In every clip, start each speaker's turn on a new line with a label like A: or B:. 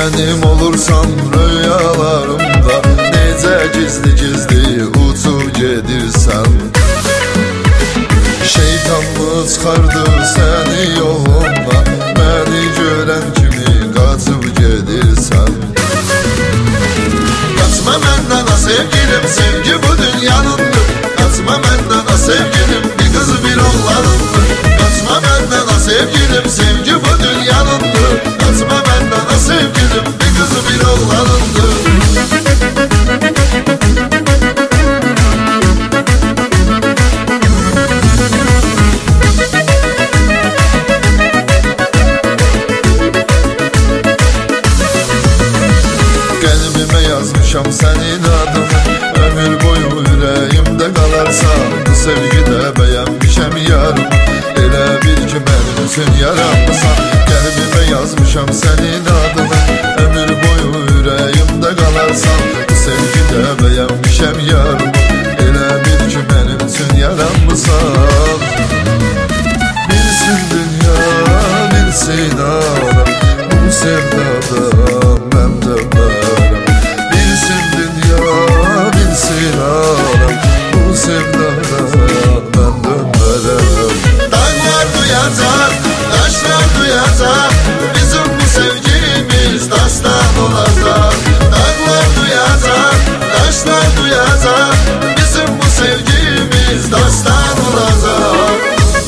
A: benim olursan rüyalarımda, nece gizli gizli uçup gedirsen. Şeytan mı çıxardı seni yoluna, beni gören kimi kaçıp gedirsen. Kaçma benden ha sevgilim, sevgi bu dünyanındır. Kaçma benden ha sevgilim, bir kız bir oğlanındır. Kaçma benden ha sevgilim, sevgi bu dünyanındır. Kaçma benden ha sevgilim, bir kız bir oğlanındır. Kalbime yazmışam senin adını, ömür boyu yüreğimde kalarsan. Bu sevgide beğenmişem yarım, elə bil ki benim üçün yaranmışsan. Kalbime yazmışam senin adını, ömür boyu yüreğimde kalarsan. Bu sevgide beğenmişem yarım, elə bil ki benim üçün yaranmışsan. Bilsin dünya, bilsin alem, bu sevdada ben de varım. Bilsin dünya, bilsin alem, bu sevdada ben de varım. Dağlar duyacak, taşlar duyacak, bizim bu sevgimiz dastan olacak. Dağlar duyacak, taşlar duyacak, bizim bu sevgimiz dastan olacak.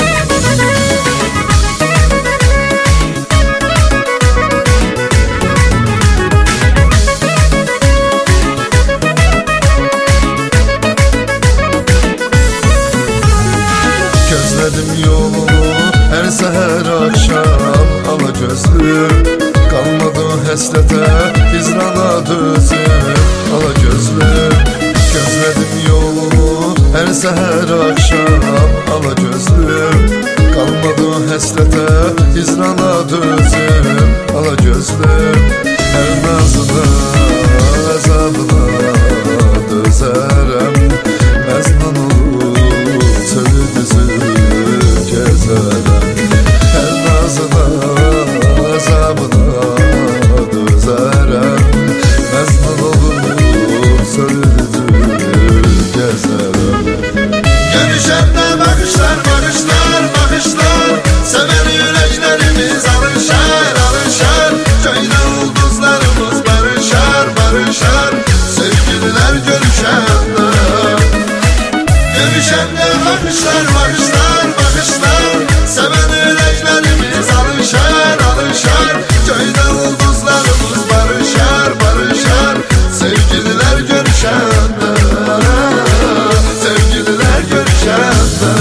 A: Gözledim yolunu her seher akşam, ala gözlüm kalmadı həsrətə, hicrana dözüm, ala gözlüm. Gözledim yolunu her seher akşam, ala gözlüm kalmadı həsrətə, hicrana dözüm, ala gözlüm. Her nazına, əzabına dözərəm, məznan olur çölü düzü gezərəm. Her nazına, əzabına dözərəm, məznan olur çölü düzü gezərəm. Görüşəndə baxışlar, baxışlar, baxışlar, sevən ürəklərimiz alışar, alışar. Köydə ulduzlarımız barışar, barışar, sevgililer görüşəndə. Görüşəndə baxışlar, baxışlar, baxışlar, sevən ürəklərimiz alışar, alışar. Köydə ulduzlarımız barışar, barışar, sevgililer görüşəndə, sevgililer görüşəndə.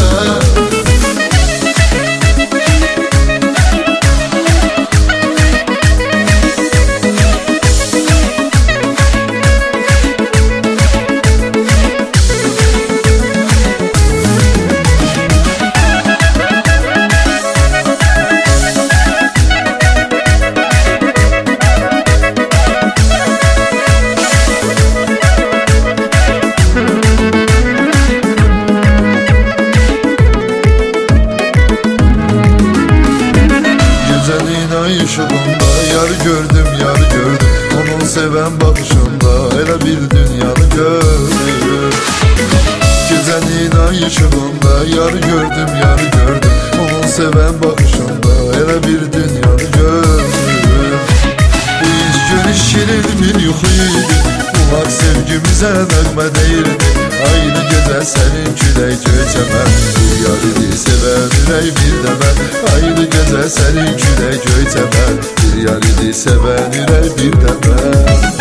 A: Işığında yar gördüm, yar gördüm, onun seven bakışında elə bir dünyanı gördüm. Güzelliğin ay ışığında yar gördüm, yar gördüm, onun seven bakışında elə bir dünyanı gördüm. Bu iş görüş şirin bir yuxuydu, bu hak sevgimize nəğmə deyirdi. Aynı gecə sənin külək göçəmən, bir yar idi sevən ürək bir də mən. Aynı gecə sənin külək göçəmən, bir yar idi sevən ürək bir də mən.